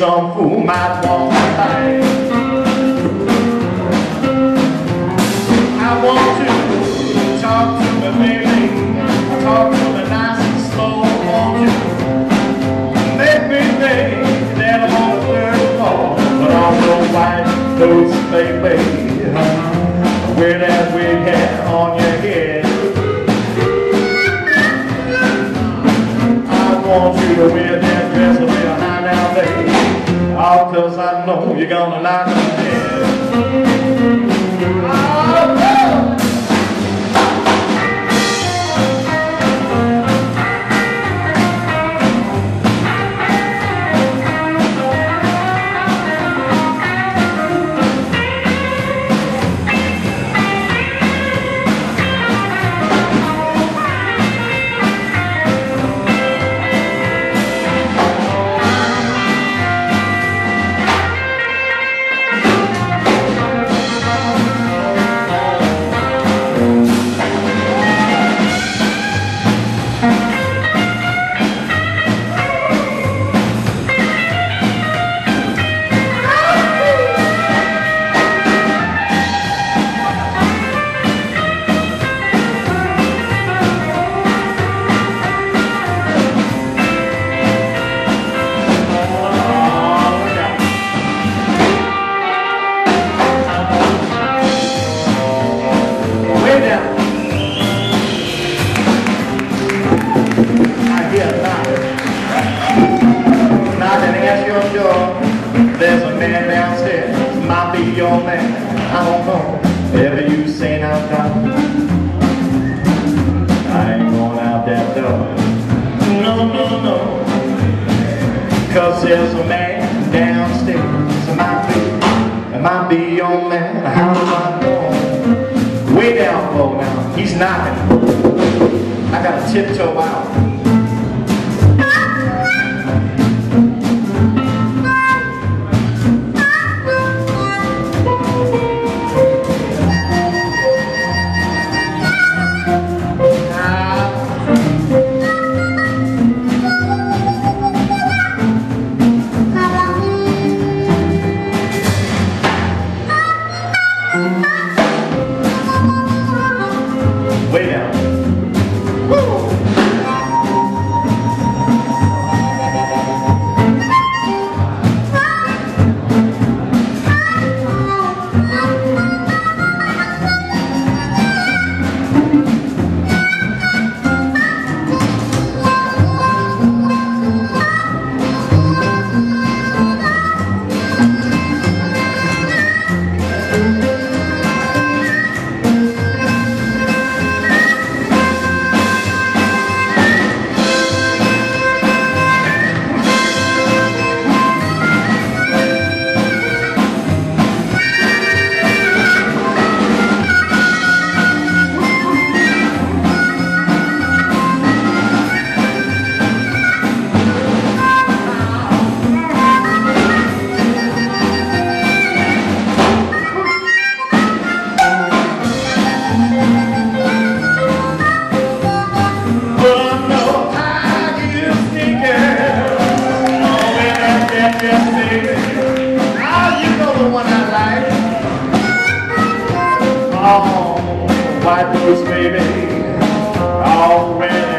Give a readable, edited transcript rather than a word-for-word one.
some fool might want to fight. I want to talk to my baby, talk to me nice and slow. I want to make me think that I'm on the third floor, but on the white coats, baby, wear that wig hat on your head. I want you to wear that dress a little high now, baby, all 'cause I know you're gonna knock me dead. There's a man downstairs, might be your man, I don't know. Ever you seen out there? I ain't going out that door. No, no, no. 'Cause there's a man downstairs, it might be your man. How do I know? Way down below now, he's knocking. I gotta tiptoe out. Way down. Woo! Oh, white boots, baby, already.